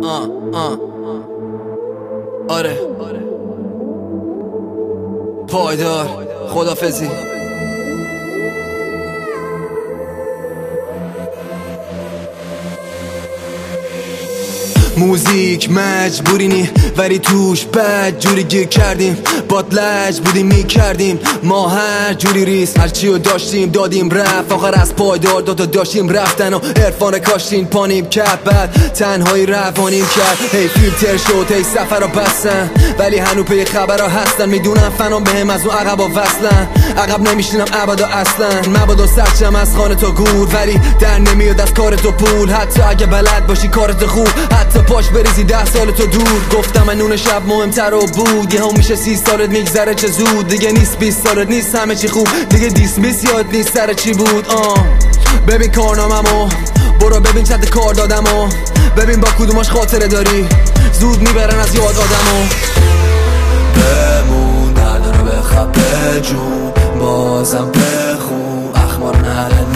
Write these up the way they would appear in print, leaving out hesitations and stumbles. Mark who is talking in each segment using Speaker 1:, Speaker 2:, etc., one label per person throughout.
Speaker 1: آره پایدار خدافزی. موزیک مجبوری نی ولی توش بد جوری گیر کردیم، باد لج بودیم میکردیم ما هر جوری ریس، هرچی رو داشتیم دادیم رفت، آخر از پایدار دوتا داشتیم رفتن و عرفان کاشتیم پانیم کرد، بعد تنهایی روانیم کرد. هی فیلتر شد هی سفر رو بستن ولی هنو پی خبر ها هستن، میدونم فنام بهم از اون عقب ها وصلن، عقب نمیشینم ابدا اصلا، مبادا سرچم از خانه تا گور ولی در نمیاد از کار تو پول، حتی اگه بلد باشی کارت خوب، حتی پاش بریزی 10 سال تو دور. گفتم من نون شب مهمتر رو بود، یه هم میشه 30 سالت میگذره چه زود، دیگه نیست 20 سالت نیست همه چی خوب، دیگه دیسمیس یاد نیست سر چی بود. ببین کارناممو برو ببین چند کار دادمو، ببین با کدوماش خاطره داری، زود میبرن از یاد آدمو.
Speaker 2: بمون درد رو بخواب بجون، بازم بخون اخبار نره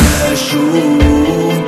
Speaker 2: نشون،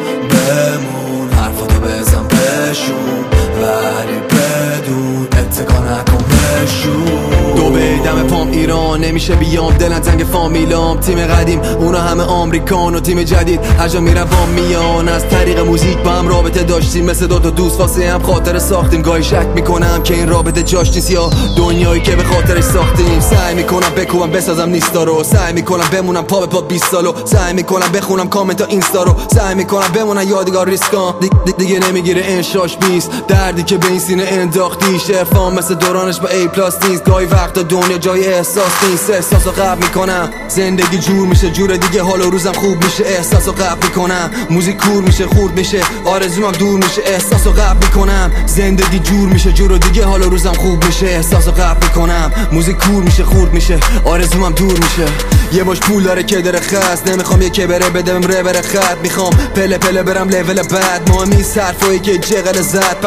Speaker 2: بمون حرفاتو بزن بشون ولی بدون اتکا نکن بشون.
Speaker 1: دو بیدم پام ایران نمیشه بیام، دلن زنگ فامیلام، تیم قدیم اونا همه آمریکان و تیم جدید هر جا میرم با میان، از طریق موزیک با هم رابطه داشتیم مثل دوتا دوست واسه هم خاطر ساختیم، گاهی شک میکنم که این رابطه جاش نیست یا دنیایی که به خاطرش ساختیم، سعی میکنم بکوبم بسازم نیستا رو، سعی میکنم بمونم پا به پا 20 سالو، سعی میکنم بخونم کامنت اینستا رو، سعی میکنم بمونم یادگار ریسکام، دیگه نمیگیره انشاش 20 دردی که به این سینه انداختیش، عرفان مثل دورانش با A+ نیست، گاهی وقتا دنیا جای احساس نیست، احساسو قبل میکنم زندگی جور میشه جور دیگه، حال و روزم خوب میشه احساسو قبل میکنم، موزیک کور میشه خورد میشه آرزومم دور میشه احساسو قبل میکنم، زندگی جور میشه جور دیگه، حال و روزم خوب میشه احساسو قبل میکنم، موزیک کور میشه خورد میشه آرزومم دور میشه. یه باش پول داره که داره خست، نمیخوام یکی بره بدم ره بره خط، میخوام پله پله برم لول بعد، مهمی صرفایی که جغل زد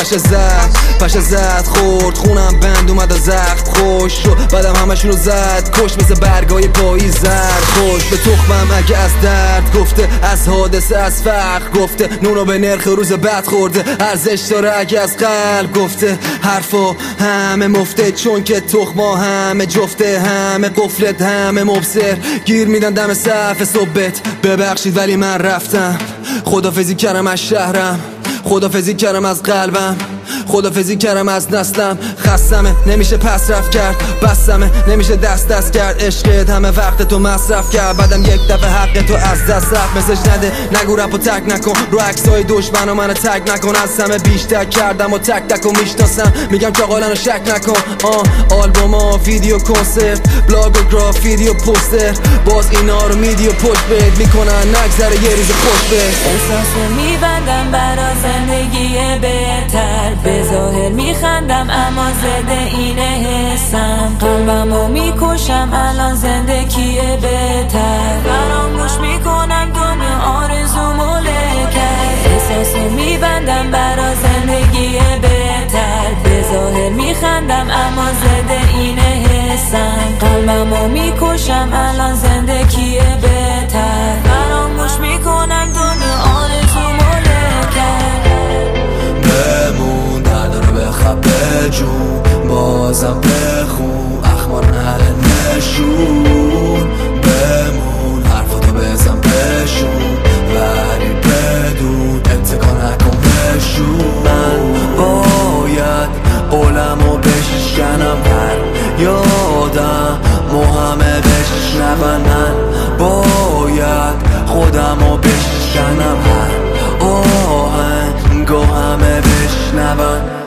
Speaker 1: پشه زد خورد خونم بند اومد و زخم خوش شد، بعدم همشونو زد کش مثل برگای پاییز زرد، خوش به تخمم اگه از درد گفته، از حادثه از فقر گفته، نونو به نرخ روز بعد خورده، ارزش داره اگه از قلب گفته، حرفا همه مفته چون که تخما همه جفته، همه قفلت همه مبصر گیر میدن دم صف صبحت، ببخشید ولی من رفتم، خدافزی کردم از شهرم، خدافزی کردم از قلبم، خدافزی کردم از نسلم، خستمه نمیشه پس رفت کرد، بستمه نمیشه دست کرد، عشقت همه وقت تو مصرف کرد، بعدم یک دفعه حق تو از دست رفت، مسج نده نگو رپو تک نکن، رو عکسای دشمن و منو تگ نکن، از همه بیشتر کردم و تک تک و میشناسم، میگم چاقالنو شک نکن، آلبوما ویدیو کنسرت بلاگ و گراف ویدیو پوستر، باز اینا رو میدی و پشت بهت میکنن نگذره یه ریز خوش بهت،
Speaker 3: احساسو میبندم برا زندگی بهتر، به ظاهر میخندم اما زده اینه حسم، قلبمو میکشم الان زندگیه بهتر، فراموش میکنم دنیا آرزومو کرد، احساسو میبندم برا زندگی بهتر، به ظاهر میخندم اما زده اینه حسم، قلبمو میکشم الان زندگیه بهتر، فراموش میکنم دنیا آرزومو کرد.
Speaker 2: بمون درد رو بخواب بجون، بازم بخون اخبار نره نشون، بمون حرفاتو بزن بشون ولی بدون اتکا نکن بشون، من باید قولمو بشکنم هر یادم همه بشنون، من باید خودمو بشکنم هر آهنگو همه بشنون.